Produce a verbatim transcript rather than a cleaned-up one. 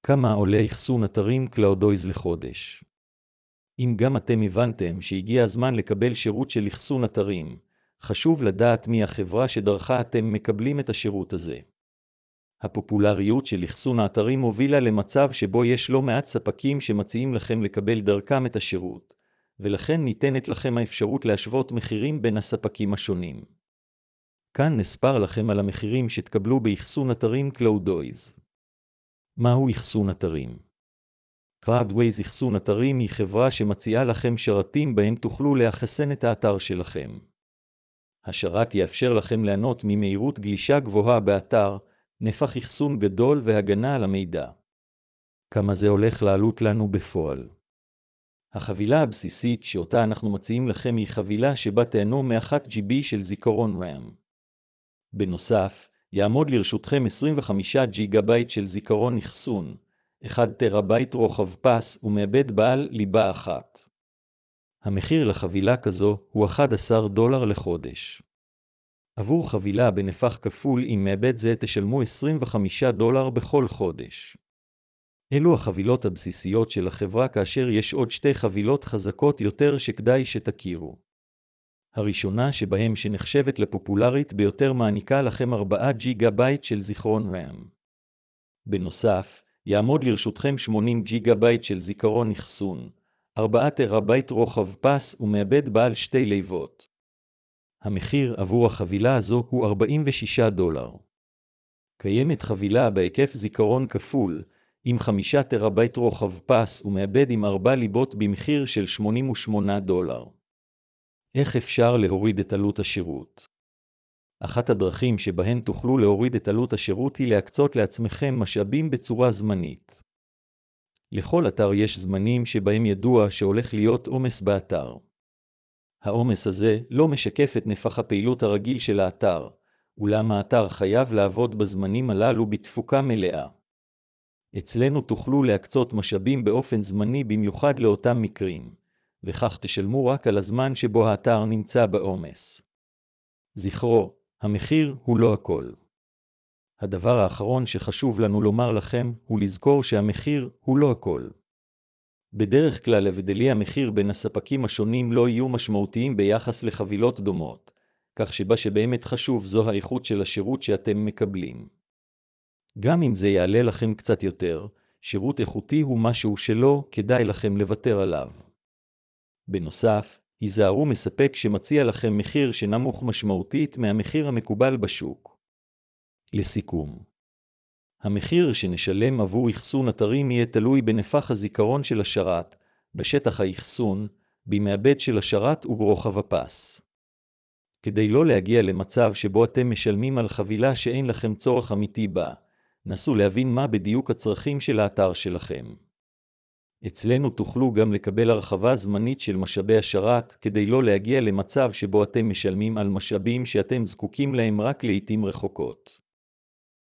כמה עולה אחסון אתרים קלאודויז לחודש? אם גם אתם הבנתם שהגיע הזמן לקבל שירות של אחסון אתרים, חשוב לדעת מי החברה שדרכה אתם מקבלים את השירות הזה. הפופולריות של אחסון האתרים הובילה למצב שבו יש לא מעט ספקים שמציעים לכם לקבל דרכם את השירות, ולכן ניתנת לכם האפשרות להשוות מחירים בין הספקים השונים. כאן נספר לכם על המחירים שתקבלו באחסון אתרים קלאודויז. מהו אחסון אתרים? Cloudways אחסון אתרים היא חברה שמציעה לכם שרתים בהם תוכלו לאחסן את האתר שלכם. השרת יאפשר לכם ליהנות ממהירות גלישה גבוהה באתר, נפח אחסון גדול והגנה על המידע. כמה זה הולך לעלות לנו בפועל? החבילה הבסיסית שאותה אנחנו מציעים לכם היא חבילה שבה תהנו מ-אחד ג'יגה של זיכרון רם. בנוסף, יעמוד לרשותכם עשרים וחמישה ג'יגה בייט של זיכרון אחסון, אחד טראבייט רוחב פס ומעבד בעל ליבה אחת. המחיר לחבילה כזו הוא אחד עשר דולר לחודש. עבור חבילה בנפח כפול עם מעבד זה תשלמו עשרים וחמישה דולר בכל חודש. אלו החבילות הבסיסיות של החברה, כאשר יש עוד שתי חבילות חזקות יותר שכדאי שתכירו. הראשונה שבהם שנחשבת לפופולרית ביותר מעניקה לכם ארבעה ג'יגה בייט של זיכרון רם. בנוסף, יעמוד לרשותכם שמונים ג'יגה בייט של זיכרון אחסון, ארבעה טראבייט רוחב פס ומעבד בעל שתי ליבות. המחיר עבור החבילה הזו הוא ארבעים ושישה דולר. קיימת חבילה בהיקף זיכרון כפול, עם חמישה טראבייט רוחב פס ומעבד עם ארבע ליבות במחיר של שמונים ושמונה דולר. איך אפשר להוריד את עלות השירות? אחת הדרכים שבהן תוכלו להוריד את עלות השירות היא להקצות לעצמכם משאבים בצורה זמנית. לכל אתר יש זמנים שבהם ידוע שהולך להיות עומס באתר. העומס הזה לא משקף את נפח הפעילות הרגיל של האתר, אולם האתר חייב לעבוד בזמנים הללו בתפוקה מלאה. אצלנו תוכלו להקצות משאבים באופן זמני במיוחד לאותם מקרים, וכך תשלמו רק על הזמן שבו האתר נמצא בעומס. זכרו, המחיר הוא לא הכל. הדבר האחרון שחשוב לנו לומר לכם הוא לזכור שהמחיר הוא לא הכל. בדרך כלל הבדלי המחיר בין הספקים השונים לא יהיו משמעותיים ביחס לחבילות דומות, כך שבה שבאמת חשוב זו האיכות של השירות שאתם מקבלים. גם אם זה יעלה לכם קצת יותר, שירות איכותי הוא משהו שלא כדאי לכם לוותר עליו. בנוסף, היזהרו מספק שמציע לכם מחיר שנמוך משמעותית מהמחיר המקובל בשוק. לסיכום, המחיר שנשלם עבור אחסון אתרים יהיה תלוי בנפח הזיכרון של השרת, בשטח האחסון, במעבד של השרת וברוחב הפס. כדי לא להגיע למצב שבו אתם משלמים על חבילה שאין לכם צורך אמיתי בה, נסו להבין מה בדיוק הצרכים של האתר שלכם. אצלנו תוכלו גם לקבל הרחבה זמנית של משאבי השרת, כדי לא להגיע למצב שבו אתם משלמים על משאבים שאתם זקוקים להם רק לעתים רחוקות.